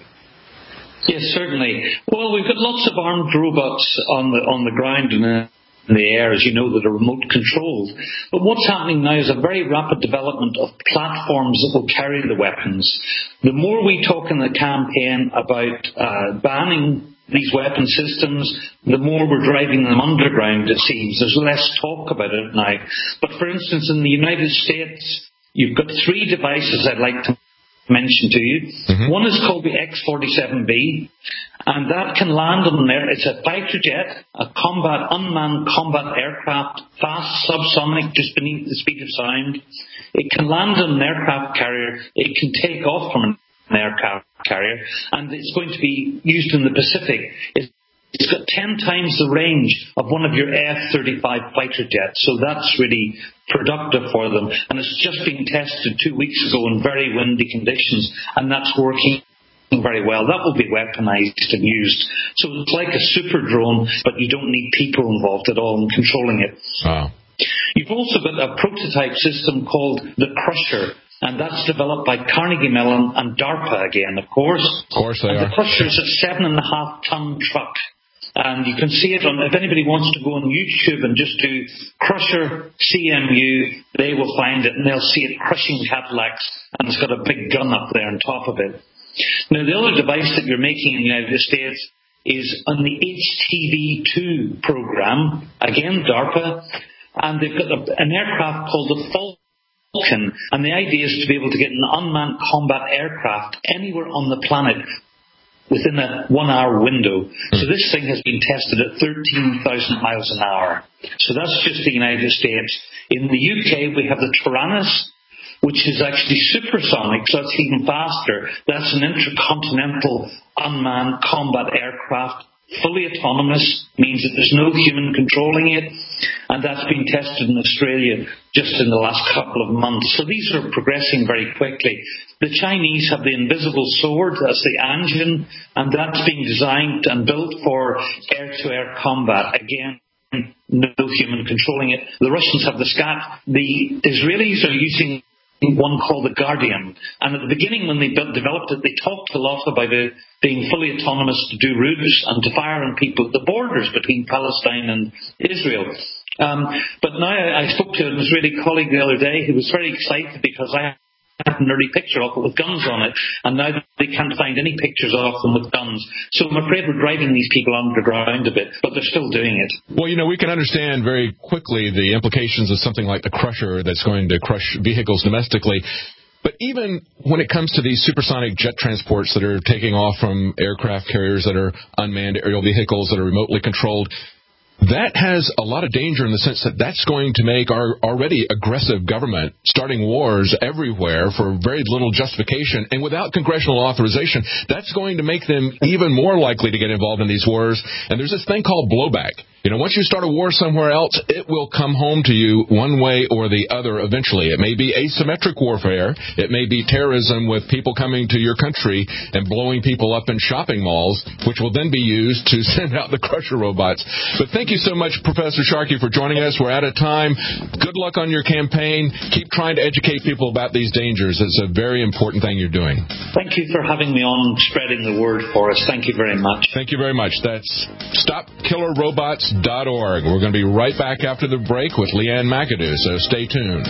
Yes, certainly. Well, we've got lots of armed robots on the on the ground and uh, in the air, as you know, that are remote controlled. But what's happening now is a very rapid development of platforms that will carry the weapons. The more we talk in the campaign about uh, banning these weapon systems, the more we're driving them underground, it seems. There's less talk about it now. But for instance, in the United States, you've got three devices I'd like to mention to you. Mm-hmm. One is called the X forty-seven B, and that can land on there. It's a fighter jet, a combat, unmanned combat aircraft, fast subsonic, just beneath the speed of sound. It can land on an aircraft carrier. It can take off from an an aircraft carrier, and it's going to be used in the Pacific. It's got ten times the range of one of your F thirty-five fighter jets, so that's really productive for them. And it's just been tested two weeks ago in very windy conditions, and that's working very well. That will be weaponized and used. So it's like a super drone, but you don't need people involved at all in controlling it. Wow. You've also got a prototype system called the Crusher, and that's developed by Carnegie Mellon and DARPA again, of course. Of course they and are. The Crusher is a seven and a half ton truck. And you can see it on, if anybody wants to go on YouTube and just do Crusher C M U, they will find it and they'll see it crushing Cadillacs, and it's got a big gun up there on top of it. Now, the other device that you're making in the United States is on the H T V two program, again, DARPA, and they've got a, an aircraft called the Falcon, and the idea is to be able to get an unmanned combat aircraft anywhere on the planet within a one-hour window. So this thing has been tested at thirteen thousand miles an hour. So that's just the United States. In the U K, we have the Tyrannus, which is actually supersonic, so it's even faster. That's an intercontinental unmanned combat aircraft, fully autonomous, means that there's no human controlling it, and that's been tested in Australia just in the last couple of months. So these are progressing very quickly. The Chinese have the invisible sword, that's the Anjin, and that's being designed and built for air-to-air combat. Again, no human controlling it. The Russians have the Scat. The Israelis are using one called the Guardian. And at the beginning, when they built, developed it, they talked a lot about it being fully autonomous to do routes and to fire on people at the borders between Palestine and Israel. Um, but now I spoke to an Israeli colleague the other day who was very excited because I had an early picture of it with guns on it, and now they can't find any pictures of them with guns. So I'm afraid we're driving these people underground a bit, but they're still doing it. Well, you know, we can understand very quickly the implications of something like the Crusher that's going to crush vehicles domestically. But even when it comes to these supersonic jet transports that are taking off from aircraft carriers that are unmanned aerial vehicles that are remotely controlled, that has a lot of danger in the sense that that's going to make our already aggressive government starting wars everywhere for very little justification. And without congressional authorization, that's going to make them even more likely to get involved in these wars. And there's this thing called blowback. You know, once you start a war somewhere else, it will come home to you one way or the other eventually. It may be asymmetric warfare. It may be terrorism with people coming to your country and blowing people up in shopping malls, which will then be used to send out the Crusher robots. But thank you so much, Professor Sharkey, for joining us. We're out of time. Good luck on your campaign. Keep trying to educate people about these dangers. It's a very important thing you're doing. Thank you for having me on, spreading the word for us. Thank you very much. Thank you very much. That's stop killer robots dot org. We're going to be right back after the break with Leanne McAdoo, so stay tuned.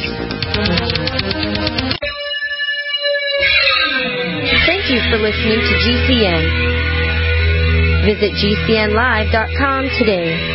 Thank you for listening to G C N. Visit G C N live dot com today.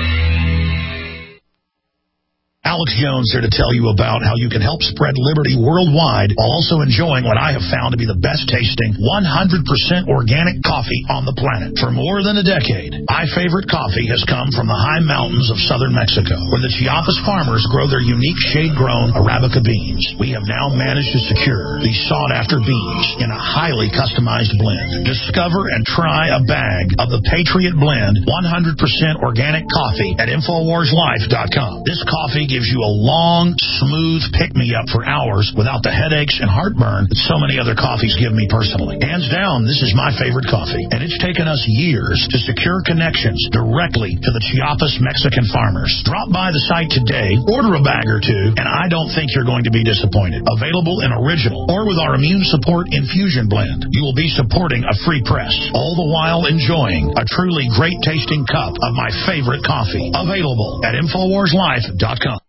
Alex Jones here to tell you about how you can help spread liberty worldwide while also enjoying what I have found to be the best tasting one hundred percent organic coffee on the planet. For more than a decade, I My favorite coffee has come from the high mountains of southern Mexico, where the Chiapas farmers grow their unique shade-grown Arabica beans. We have now managed to secure these sought-after beans in a highly customized blend. Discover and try a bag of the Patriot Blend one hundred percent organic coffee at Infowars Life dot com. This coffee gives you a long, smooth pick-me-up for hours without the headaches and heartburn that so many other coffees give me personally. Hands down, this is my favorite coffee, and it's taken us years to secure connections directly to the Chiapas Mexican farmers. Drop by the site today, order a bag or two, and I don't think you're going to be disappointed. Available in original or with our Immune Support Infusion Blend. You will be supporting a free press, all the while enjoying a truly great-tasting cup of my favorite coffee. Available at Infowars Life dot com.